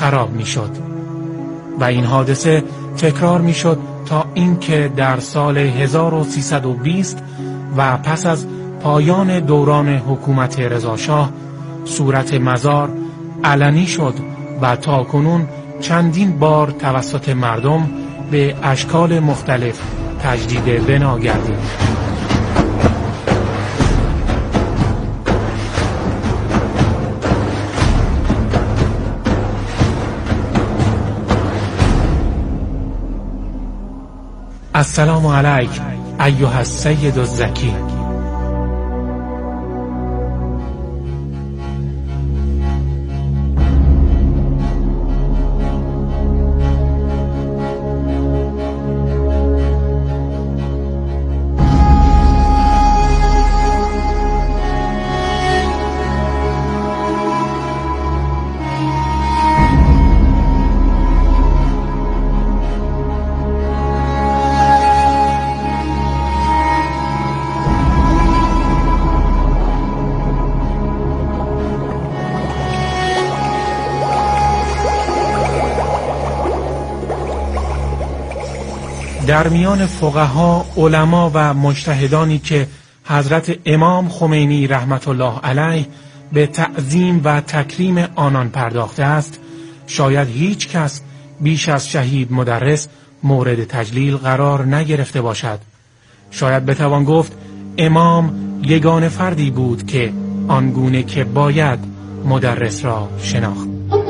خراب میشد و این حادثه تکرار میشد تا اینکه در سال 1320 و پس از پایان دوران حکومت رضاشاه صورت مزار علنی شد و تاکنون چندین بار توسط مردم به اشکال مختلف تجدید بنا گردید. السلام علیک ایها السید الزکی. در میان فقها، علما و مجتهدانی که حضرت امام خمینی رحمت الله علیه به تعظیم و تکریم آنان پرداخته است، شاید هیچ کس بیش از شهید مدرس مورد تجلیل قرار نگرفته باشد. شاید بتوان گفت امام یگانه فردی بود که آنگونه که باید مدرس را شناخت.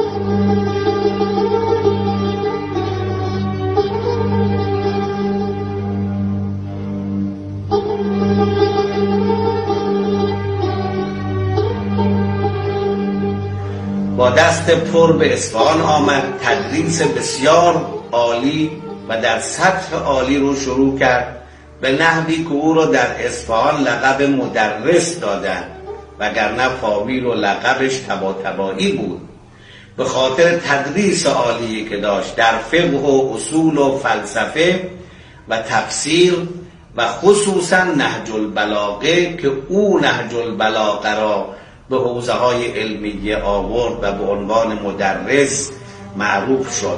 با دست پر به اصفهان آمد، تدریس بسیار عالی و در سطح عالی رو شروع کرد، به نحوی که او رو در اصفهان لقب مدرس دادن، وگرنه فامیل و لقبش تباتبایی بود. به خاطر تدریس عالی که داشت در فقه و اصول و فلسفه و تفسیر و خصوصا نهج البلاغه که او نهج البلاغه را به حوزه های علمیه آورد و به عنوان مدرس معروف شد.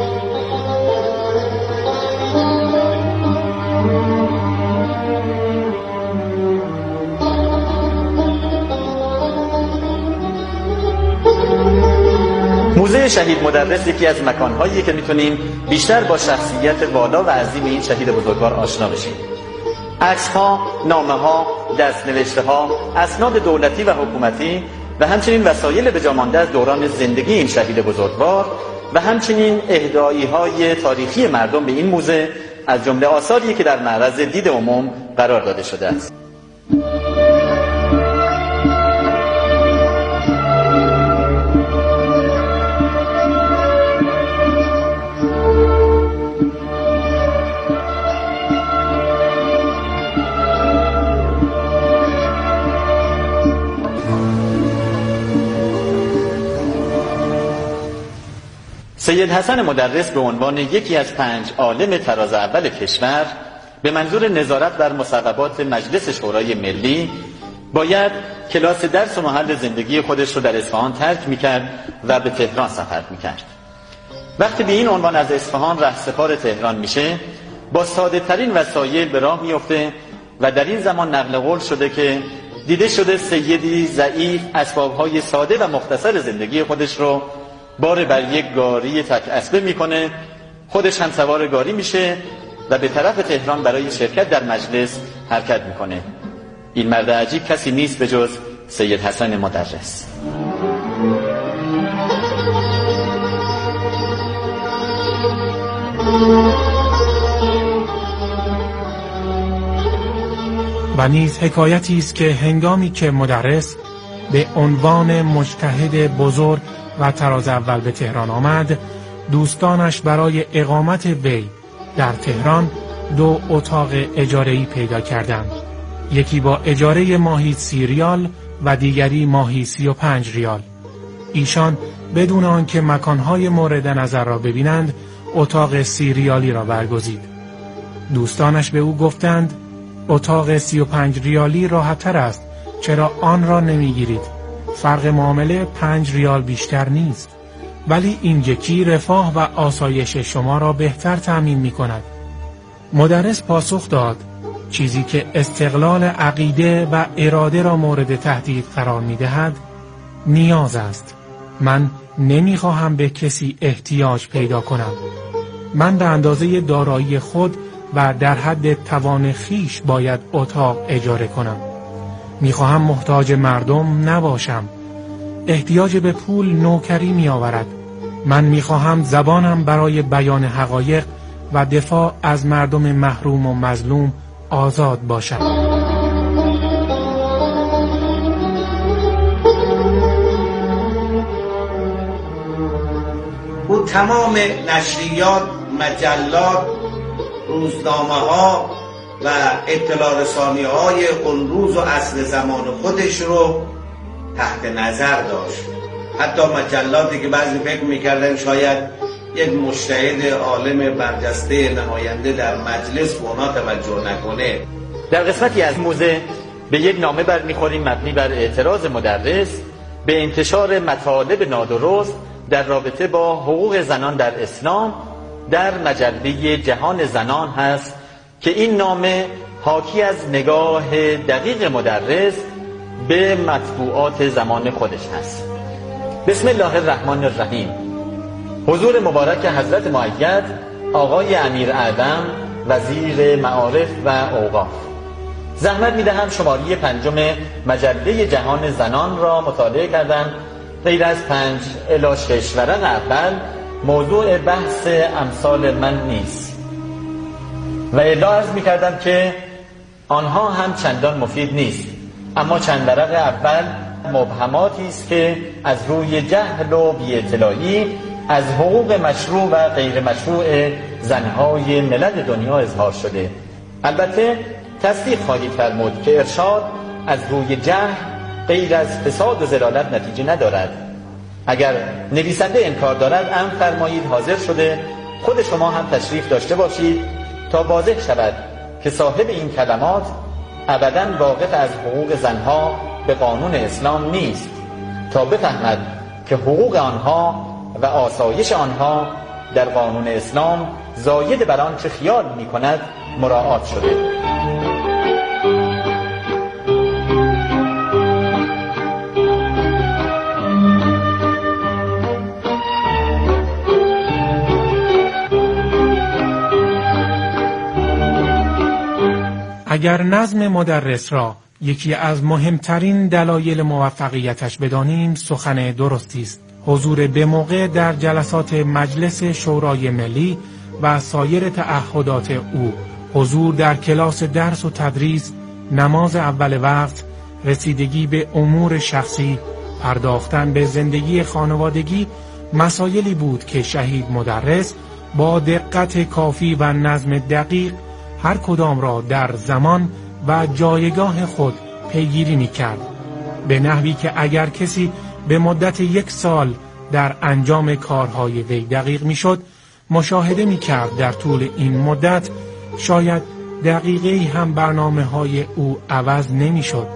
موزه شهید مدرس یکی از مکانهایی که میتونیم بیشتر با شخصیت والا و عظیم این شهید بزرگوار آشنا بشیم. عکس‌ها، نامه‌ها، دست‌نوشته‌ها، اسناد دولتی و حکومتی و همچنین وسایل به جا مانده از دوران زندگی این شهید بزرگوار و همچنین اهدایی‌های تاریخی مردم به این موزه از جمله آثاری که در معرض دید عموم قرار داده شده است. سید حسن مدرس به عنوان یکی از 5 عالم طراز اول کشور به منظور نظارت بر مصوبات مجلس شورای ملی باید کلاس درس و محل زندگی خودش رو در اصفهان ترک میکرد و به تهران سفر میکرد. وقتی به این عنوان از اصفهان رهسپار تهران میشه، با ساده ترین وسایل به راه میفته و در این زمان نقل قول شده که دیده شده سیدی ضعیف اسبابهای ساده و مختصر زندگی خودش رو بار بر یک گاری تک اسبه میکنه، خودش هم سوار گاری میشه و به طرف تهران برای شرکت در مجلس حرکت میکنه. این مرد عجیب کسی نیست به جز سید حسن مدرس. و نیز حکایتی است که هنگامی که مدرس به عنوان مجتهد بزرگ و طراز اول به تهران آمد، دوستانش برای اقامت وی در تهران 2 اتاق اجاره‌ای پیدا کردند. یکی با اجاره ماهی 30 ریال و دیگری ماهی 35 ریال. ایشان بدون آنکه مکانهای مورد نظر را ببینند اتاق 30 ریالی را برگزید. دوستانش به او گفتند اتاق 35 ریالی راحت تر است، چرا آن را نمیگیرید؟ فرق معامله 5 ریال بیشتر نیست. ولی این یکی رفاه و آسایش شما را بهتر تأمین می کند. مدرس پاسخ داد: چیزی که استقلال عقیده و اراده را مورد تهدید قرار می دهد نیاز است. من نمی خواهم به کسی احتیاج پیدا کنم. من به اندازه دارایی خود و در حد توان خیش باید اتاق اجاره کنم. می خواهم محتاج مردم نباشم. احتیاج به پول نوکری می آورد. من می خواهم زبانم برای بیان حقایق و دفاع از مردم محروم و مظلوم آزاد باشد. او تمام نشریات، مجلات، روزنامه‌ها و اطلاع رسانی‌های اون روز و عصر زمان خودش رو تحت نظر داشت. حتی مجلاتی که بعضی فکر می‌کردن شاید یک مجتهد عالم برجسته نماینده در مجلس به اونا توجه نکنه. در قسمتی از موزه به یک نامه برمیخوریم مبنی بر اعتراض مدرس به انتشار مطالب نادرست در رابطه با حقوق زنان در اسلام در مجله جهان زنان هست که این نامه حاکی از نگاه دقیق مدرس به مطبوعات زمان خودش هست. بسم الله الرحمن الرحیم. حضور مبارک حضرت مؤید آقای امیر اعظم وزیر معارف و اوقاف، زحمت می‌دهم شماره 5 مجله جهان زنان را مطالعه کردم. غیر از 5 الی 6 ورق اول موضوع بحث امثال من نیست و الا عرض می‌کردم که آنها هم چندان مفید نیست، اما چند ورق اول مبهماتی است که از روی جهل و بی‌اطلاعی از حقوق مشروع و غیر مشروع زنهای ملل دنیا اظهار شده. البته تصدیق خواهید فرمود که ارشاد از روی جهل غیر از فساد و ضلالت نتیجه ندارد. اگر نویسنده انکار دارد امر فرمایید حاضر شده خود شما هم تشریف داشته باشید تا واضح شود که صاحب این کلمات ابداً واقف از حقوق زنها به قانون اسلام نیست، تا بفهمد که حقوق آنها و آسایش آنها در قانون اسلام زاید بر آنچه خیال می کند مراعات شده. اگر نظم مدرس را یکی از مهمترین دلایل موفقیتش بدانیم، سخن درستی است. حضور به موقع در جلسات مجلس شورای ملی و سایر تعهدات او، حضور در کلاس درس و تدریس، نماز اول وقت، رسیدگی به امور شخصی، پرداختن به زندگی خانوادگی، مسائلی بود که شهید مدرس با دقت کافی و نظم دقیق هر کدام را در زمان و جایگاه خود پیگیری می‌کرد، به نحوی که اگر کسی به مدت 1 سال در انجام کارهای وی دقیق می‌شد، مشاهده می‌کرد در طول این مدت شاید دقیقه‌ای هم برنامه‌های او عوض نمی‌شد.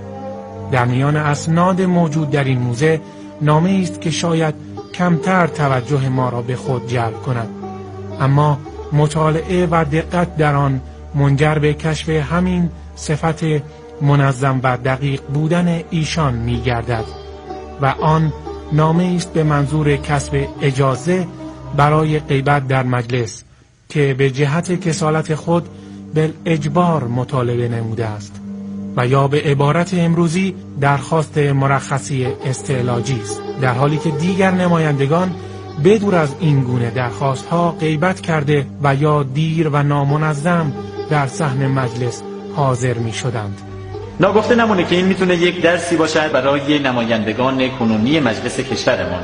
در میان اسناد موجود در این موزه نامه‌ای است که شاید کمتر توجه ما را به خود جلب کند، اما مطالعه و دقت در آن منجر به کشف همین صفت منظم و دقیق بودن ایشان می‌گردد و آن نامه است به منظور کسب اجازه برای غیبت در مجلس که به جهت کسالت خود بالاجبار مطالبه نموده است و یا به عبارت امروزی درخواست مرخصی استعلاجی است، در حالی که دیگر نمایندگان بدور از این گونه درخواست‌ها غیبت کرده و یا دیر و نامنظم در صحن مجلس حاضر می‌شدند. ناگفته نمونه که این میتونه یک درسی باشد برای نمایندگان کنونی مجلس کشورمان.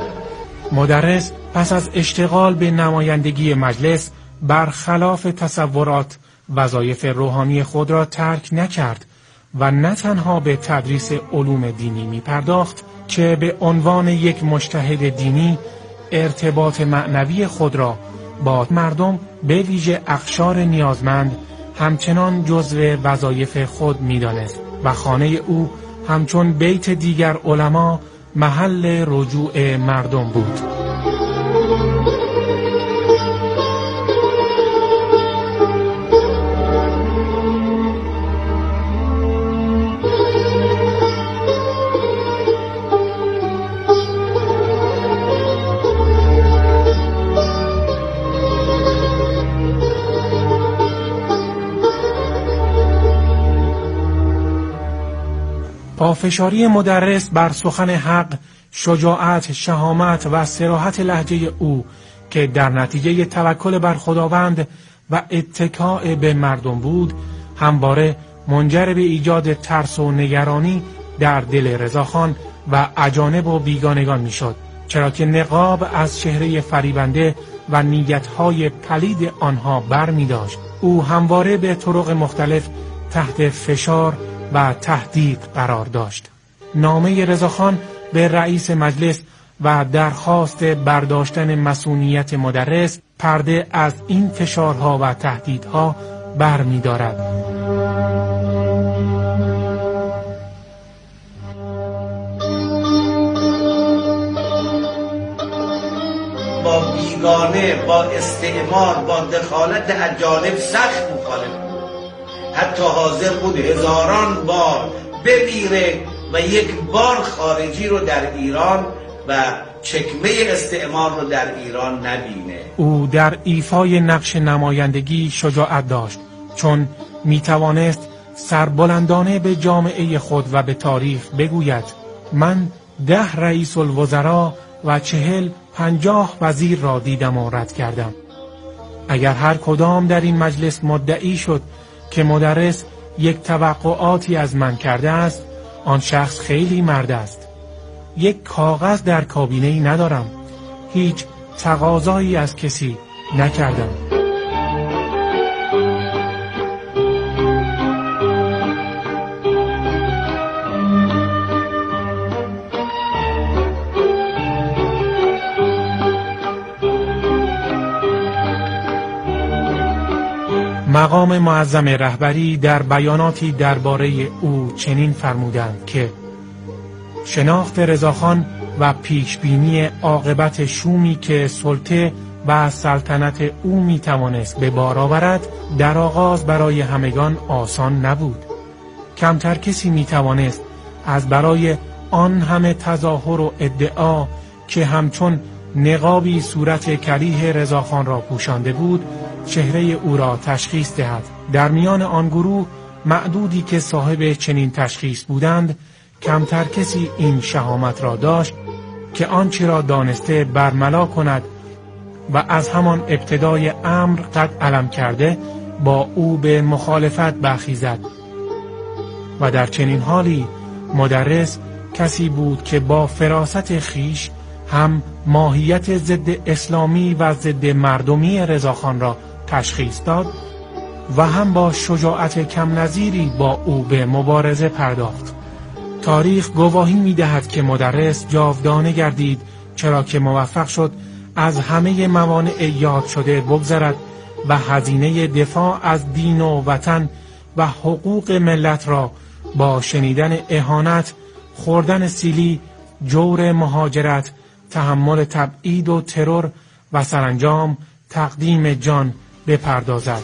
مدرس پس از اشتغال به نمایندگی مجلس برخلاف تصورات وظایف روحانی خود را ترک نکرد و نه تنها به تدریس علوم دینی می‌پرداخت که به عنوان یک مجتهد دینی ارتباط معنوی خود را با مردم به ویژه اقشار نیازمند همچنان جزو وظایف خود می‌دانست و خانه او همچون بیت دیگر علما محل رجوع مردم بود. پافشاری مدرس بر سخن حق، شجاعت، شهامت و صراحت لهجه او که در نتیجه توکل بر خداوند و اتکاء به مردم بود، همواره منجر به ایجاد ترس و نگرانی در دل رضاخان و اجانب و بیگانگان میشد، چرا که نقاب از چهره فریبنده و نیتهای پلید آنها بر می داشت. او همواره به طرق مختلف تحت فشار و تهدید قرار داشت. نامه رضاخان به رئیس مجلس و درخواست برداشتن مسئولیت مدرس پرده از این فشارها و تهدیدها بر می دارد. با بیگانه، با استعمار، با دخالت اجانب سخت مخالف بود. حتی حاضر بود هزاران بار بمیره و یک بار خارجی رو در ایران و چکمه استعمار رو در ایران نبینه. او در ایفای نقش نمایندگی شجاعت داشت، چون میتوانست سربلندانه به جامعه خود و به تاریخ بگوید: من 10 رئیس الوزراء و 40-50 وزیر را دیدم و رد کردم. اگر هر کدام در این مجلس مدعی شد که مدرس یک توقعاتی از من کرده است، آن شخص خیلی مرد است. یک کاغذ در کابینه‌ای ندارم، هیچ تقاضایی از کسی نکردم. مقام معظم رهبری در بیاناتی درباره او چنین فرمودند که شناخت رضاخان و پیشبینی عاقبت شومی که سلطه و سلطنت او می توانست به بار آورد در آغاز برای همگان آسان نبود. کمتر کسی می توانست از برای آن همه تظاهر و ادعا که همچون نقابی صورت کریه رضاخان را پوشانده بود چهره او را تشخیص دهد. در میان آن گروه معدودی که صاحب چنین تشخیص بودند، کمتر کسی این شهامت را داشت که آنچه را دانسته برملا کند و از همان ابتدای امر قد علم کرده با او به مخالفت برخیزد. و در چنین حالی مدرس کسی بود که با فراست خیش هم ماهیت ضد اسلامی و ضد مردمی رضاخان را تشخیص داد و هم با شجاعت کم نظیری با او به مبارزه پرداخت. تاریخ گواهی می‌دهد که مدرس جاودانه گردید، چرا که موفق شد از همه موانع یاد شده بگذرد و هزینه دفاع از دین و وطن و حقوق ملت را با شنیدن اهانت، خوردن سیلی، جور مهاجرت، تحمل تبعید و ترور و سرانجام تقدیم جان بپردازد.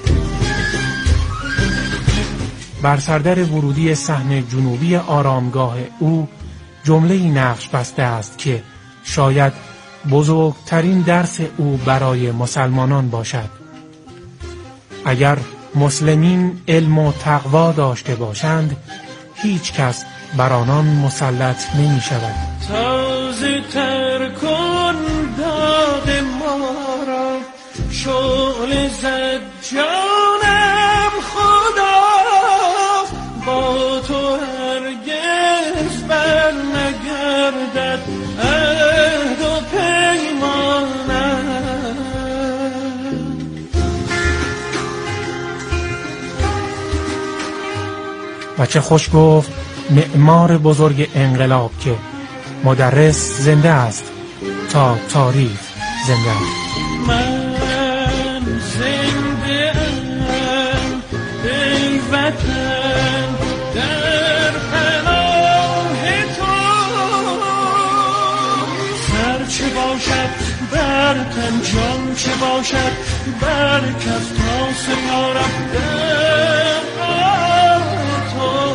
بر سردر ورودی صحن جنوبی آرامگاه او جمله‌ای نقش بسته است که شاید بزرگترین درس او برای مسلمانان باشد. اگر مسلمین علم و تقوا داشته باشند، هیچ کس بر آنان مسلط نمی شود. تازه تر کن داغ ما را، شعله زد جانم خدا، با تو هرگز بر نگردد عهد و پیمانم. و چه خوش گفت معمار بزرگ انقلاب که مدرس زنده است تا تاریخ زنده است. من زنده ام ای وطن در پناه تو، سر چه باشد بر تن، جان چه باشد بر کف، تا سپارم در تو.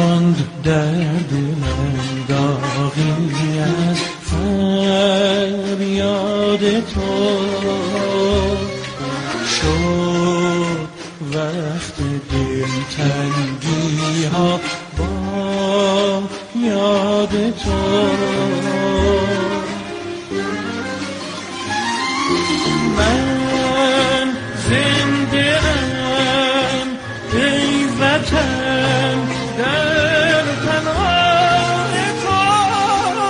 در دلم داغی از تو. من زنده ام ای وطن در پناه تو.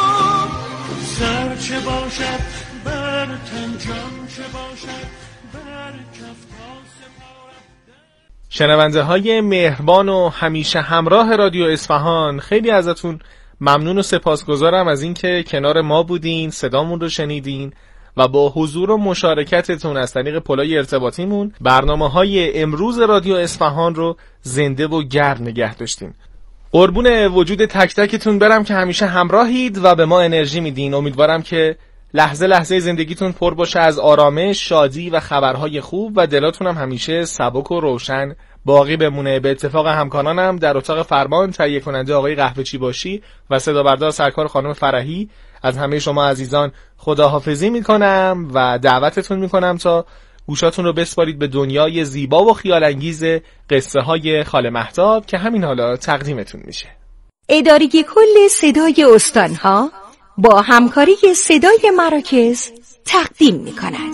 سر چه باشد بر تن، جان چه باشد بر کف تا سپارم. شنونده های مهربان و همیشه همراه رادیو اصفهان، خیلی ازتون ممنون و سپاسگزارم از اینکه کنار ما بودین، صدامون رو شنیدین و با حضور و مشارکتتون از طریق پلای ارتباطیمون برنامه‌های امروز رادیو اصفهان رو زنده و گرم نگه داشتین. قربون وجود تک تکتون برم که همیشه همراهید و به ما انرژی میدین. امیدوارم که لحظه لحظه زندگیتون پر باشه از آرامش، شادی و خبرهای خوب و دلاتون هم همیشه سبک و روشن باقی بمونه. به اتفاق همکارانم در اتاق فرمان تهیه کننده آقای قهوه‌چی باشی و صدا بردار سرکار خانم فرحی، از همه شما عزیزان خداحافظی میکنم و دعوتتون میکنم تا گوشاتون رو بسپارید به دنیای زیبا و خیال انگیز قصه های خاله مهتاب که همین حالا تقدیمتون میشه. ادارگی کل صدای استانها با همکاری صدای مراکز تقدیم میکند.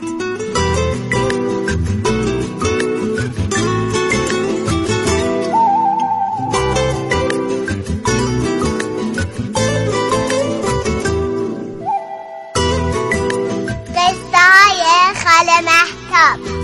قصه های خاله مهتاب.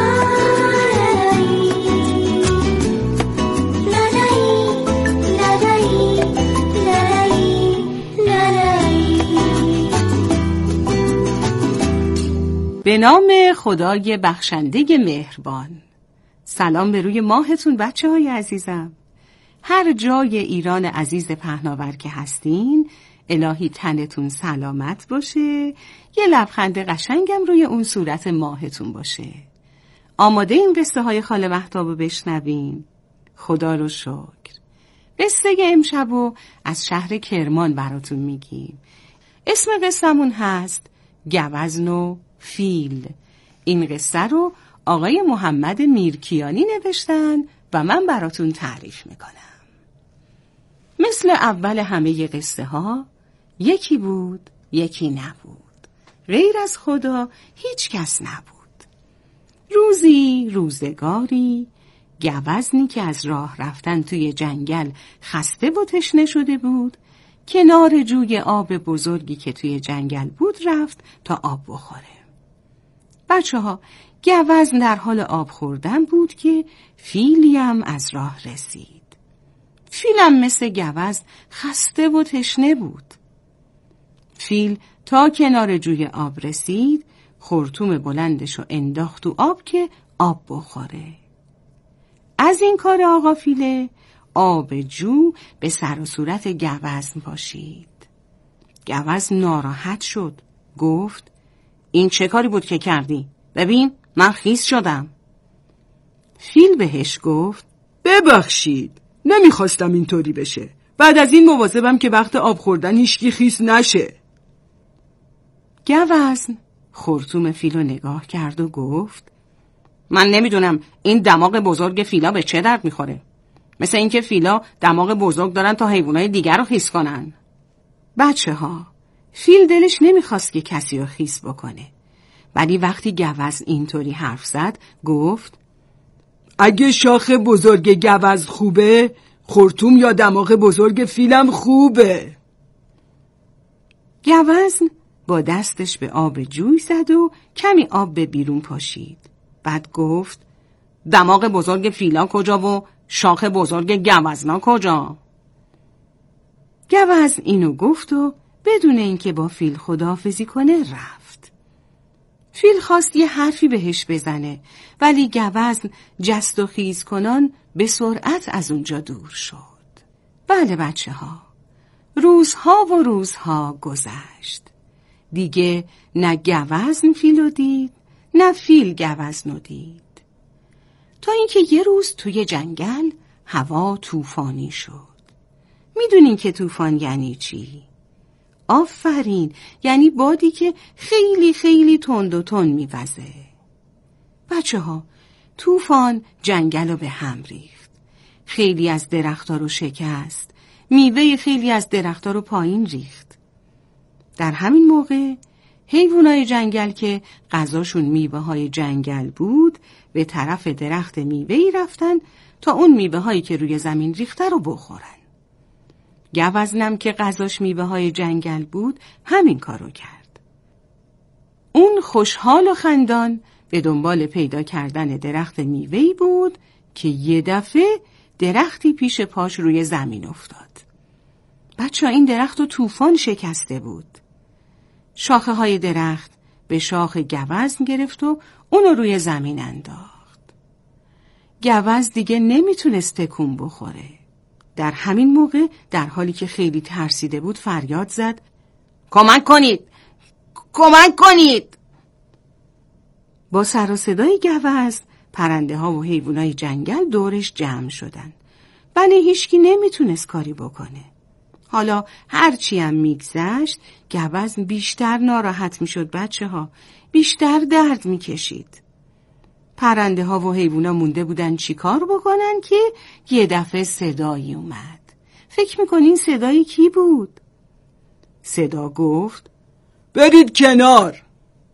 به نام خدای بخشنده مهربان. سلام به روی ماهتون بچه های عزیزم. هر جای ایران عزیز پهناور که هستین، الهی تنتون سلامت باشه، یه لبخند قشنگم روی اون صورت ماهتون باشه. آماده این قصه های خاله مهتاب رو بشنویم؟ خدا رو شکر. قصه امشبو از شهر کرمان براتون میگیم. اسم قصه‌مون هست گوزن و فیل. این قصه رو آقای محمد میرکیانی نوشتن و من براتون تعریف میکنم. مثل اول همه قصه ها، یکی بود یکی نبود. غیر از خدا هیچ کس نبود. روزی روزگاری گوزنی که از راه رفتن توی جنگل خسته و تشنه شده بود، کنار جوی آب بزرگی که توی جنگل بود رفت تا آب بخوره. بچه‌ها، گوزن در حال آب خوردن بود که فیلی هم از راه رسید. فیلم مثل گوزن خسته و تشنه بود. فیل تا کنار جوی آب رسید، خرطوم بلندشو انداخت تو آب که آب بخوره. از این کار آقا فیله آب جو به سر و صورت گوزن پاشید. گوزن ناراحت شد، گفت این چه کاری بود که کردی؟ ببین من خیس شدم. فیل بهش گفت ببخشید، نمیخواستم اینطوری بشه. بعد از این مواظبم که وقت آب خوردن هیچکی خیس نشه. گوزن خرطوم فیل رو نگاه کرد و گفت من نمیدونم این دماغ بزرگ فیلا به چه درد میخوره. مثل اینکه فیلا دماغ بزرگ دارن تا حیوانای دیگر رو خیس کنن. بچه‌ها، فیل دلش نمیخواست که کسی رو خیس بکنه. ولی وقتی گوزن اینطوری حرف زد، گفت اگه شاخ بزرگ گوزن خوبه، خرطوم یا دماغ بزرگ فیلم خوبه. گوزن با دستش به آب جوی زد و کمی آب به بیرون پاشید. بعد گفت دماغ بزرگ فیلا کجا و شاخ بزرگ گوزنا کجا؟ گوزن اینو گفت و بدون اینکه با فیل خداحافظی کنه رفت. فیل خواست یه حرفی بهش بزنه، ولی گوزن جست و خیز کنان به سرعت از اونجا دور شد. بله بچه ها، روزها و روزها گذشت. دیگه نه گوزن فیلو دید، نه فیل گوزنو دید. تا اینکه یه روز توی جنگل هوا طوفانی شد. میدونین که طوفان یعنی چی؟ آفرین، یعنی بادی که خیلی خیلی تند و تند میوزه. بچه ها، طوفان جنگل رو به هم ریخت. خیلی از درخت‌ها رو شکست. میوه خیلی از درخت‌ها رو پایین ریخت. در همین موقع حیوانای جنگل که غذاشون میوه‌های جنگل بود به طرف درخت میوه‌ای رفتن تا اون میوه‌هایی که روی زمین ریخته رو بخورن. گوزنم که غذاش میوه‌های جنگل بود همین کارو کرد. اون خوشحال و خندان به دنبال پیدا کردن درخت میوه‌ای بود که یه دفعه درختی پیش پاش روی زمین افتاد. بچه‌ها این درخت رو طوفان شکسته بود. شاخه های درخت به شاخ گوزن گرفت و اونو روی زمین انداخت. گوزن دیگه نمیتونست تکون بخوره. در همین موقع در حالی که خیلی ترسیده بود فریاد زد: کمک کنید! کمک کنید! با سر و صدای گوزن پرنده ها و حیوانای جنگل دورش جمع شدن. ولی هیچکی نمیتونست کاری بکنه. حالا هرچی هم میگذشت گوزن بیشتر ناراحت میشد بچه‌ها، بیشتر درد میکشید. پرنده ها و حیوونا مونده بودن چی کار بکنن که یه دفعه صدایی اومد. فکر میکنین صدایی کی بود؟ صدا گفت: برید کنار.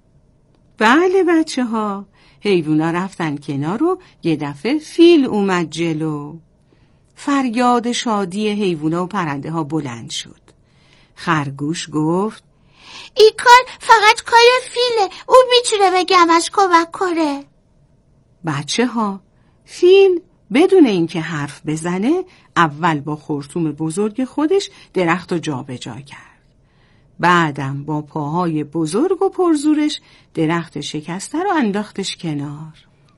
بله بچه‌ها، حیوونا رفتن کنار و یه دفعه فیل اومد جلو. فریاد شادی حیوونا و پرنده ها بلند شد. خرگوش گفت: این کار فقط کار فیله، اون میتونه به گوزن کمک کنه. بچه‌ها، فیل بدون اینکه حرف بزنه اول با خرطوم بزرگ خودش درخت رو جابجا کرد. بعدم با پاهای بزرگ و پرزورش درخت شکسته رو انداختش کنار.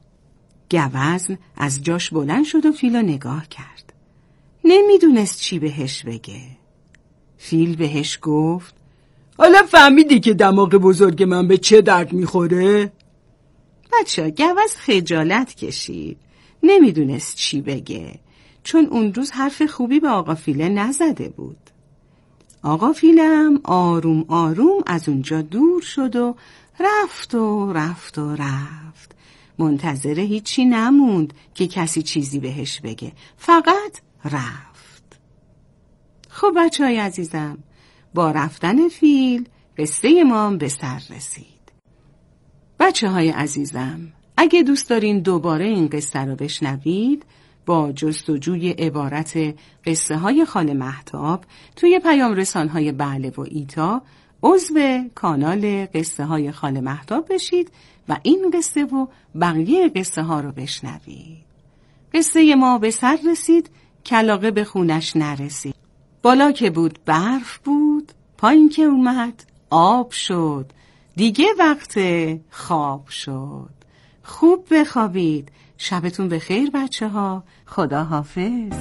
گوزن از جاش بلند شد و فیل رو نگاه کرد. نمیدونست چی بهش بگه. فیل بهش گفت: حالا فهمیدی که دماغ بزرگ من به چه درد میخوره؟ بچه‌ها، گوزن خجالت کشید. نمیدونست چی بگه، چون اون روز حرف خوبی به آقا فیله نزده بود. آقا فیلم آروم آروم از اونجا دور شد و رفت و رفت و رفت. منتظر هیچی نموند که کسی چیزی بهش بگه، فقط رفت. خب بچه‌های عزیزم، با رفتن فیل قصه ما به سر رسید. بچه‌های عزیزم، اگه دوست دارین دوباره این قصه رو بشنوید، با جستجوی عبارت قصه های خاله مهتاب توی پیام رسان‌های بله و ایتا عضو کانال قصه های خاله مهتاب بشید و این قصه و بقیه قصه ها رو بشنوید. قصه ما به سر رسید، کلاغه به خونش نرسید. بالا که بود برف بود، پایین که اومد آب شد، دیگه وقت خواب شد. خوب بخوابید. شبتون بخیر بچه‌ها. خدا حافظ.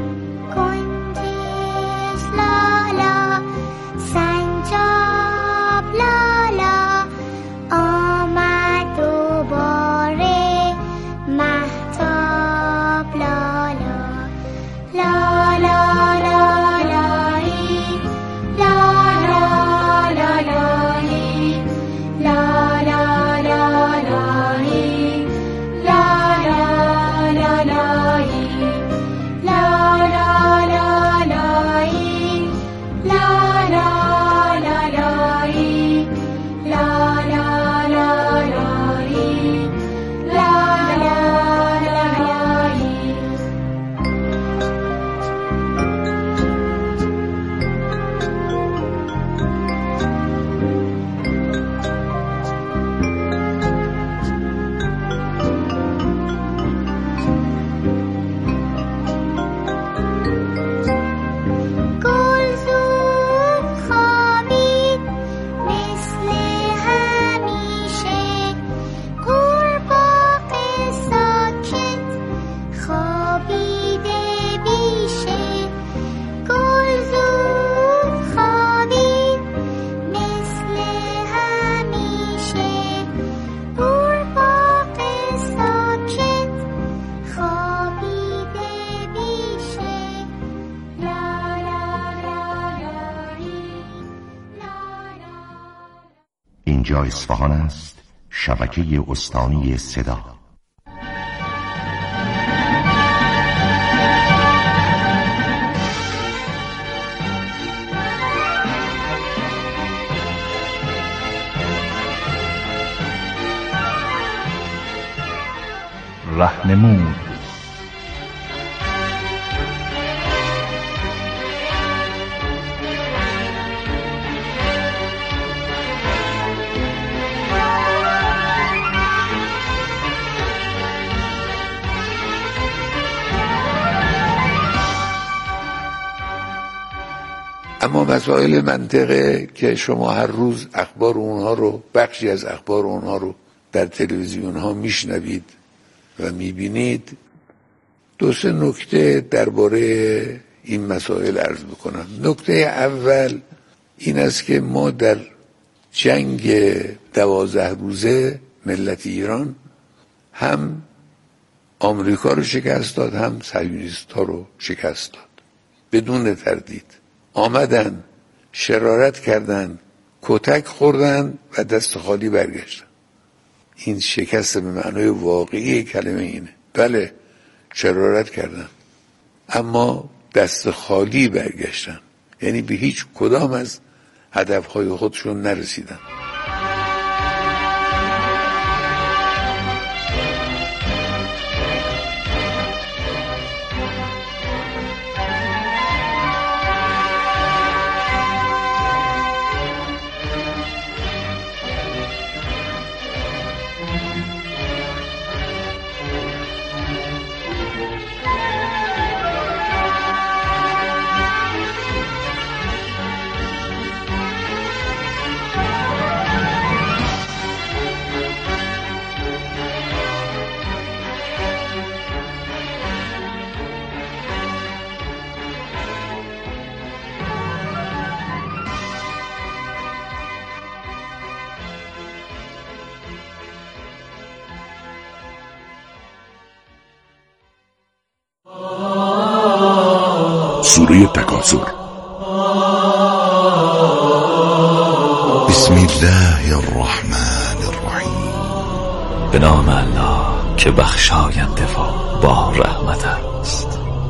کنجش لالا سنجاب لالا آمد دوباره مهتاب لالا لالا لالایی لالا لالایی لالا لالایی لالا لالایی لالا لالایی لالا لالایی لالا لالایی لالا لالایی. گل زود خوابید مثل همیشه قورباغه ساکت خوابیده بیشه گل زود خوابید مثل همیشه قورباغه ساکت خوابیده بیشه لا لا لا لایی لا لا. اینجا اصفهان است، شبکه استانی صدا. وانمود. اما مسائل منطقه که شما هر روز اخبار اونها رو، بخشی از اخبار اونها رو در تلویزیون ها میشنوید و میبینید، 2-3 نکته درباره این مسائل عرض بکنم. نکته اول این است که ما در جنگ 12 روزه ملت ایران هم آمریکا رو شکست داد، هم صهیونیست ها رو شکست داد. بدون تردید آمدن، شرارت کردن، کتک خوردن و دست خالی برگشتن. این شکست به معنای واقعی کلمه اینه. بله، شرارت کردن اما دست خالی برگشتن، یعنی به هیچ کدام از هدفهای خودشون نرسیدن. سوره تکاثر. بسم الله الرحمن الرحیم. به نام الله که بخشاینده و با رحمت است.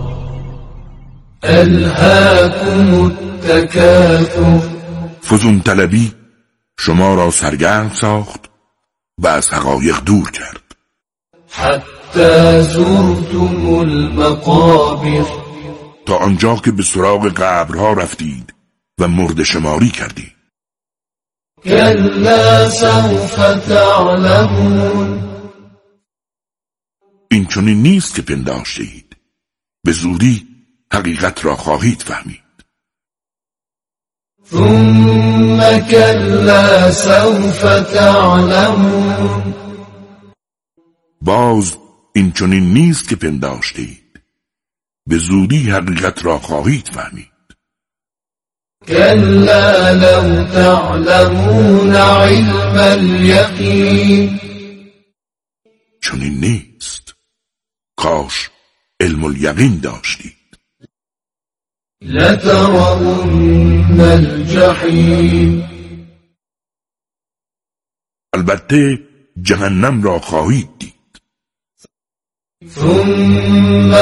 الهاکم التکاثر. فزون طلبی شما را سرگرم ساخت و از حقایق دور کرد. حتی زرتم المقابر. تا آنجا که به سراغ قبرها رفتید و مرده شماری کردید. کلا سوف تعلمون. این چنین نیست که پنداشتید، به زودی حقیقت را خواهید فهمید. ثم کلا سوف تعلمون. باز این چنین نیست که پنداشتید، به زودی حقیقت را خواهید فهمید. کلا لو تعلمون علم الیقین. چنین نیست، کاش علم الیقین داشتید. لترون الجحیم. البته جهنم را خواهید دید. ثم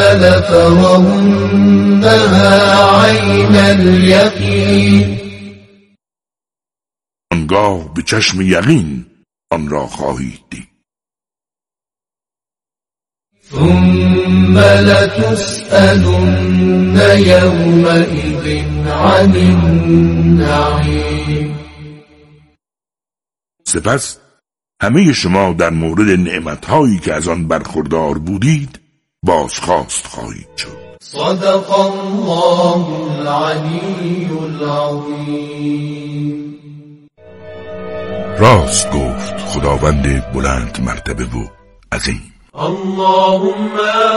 لترونها عین الیقین. آنگاه به چشم یقین آن را خواهید دید. ثم لتسألن یومئذ عن النعیم. سپس همه شما در مورد نعمتهایی که از آن برخوردار بودید بازخواست خواهید شد. صدق الله العلی العظیم. راست گفت خداوند بلند مرتبه و عظیم. اللهم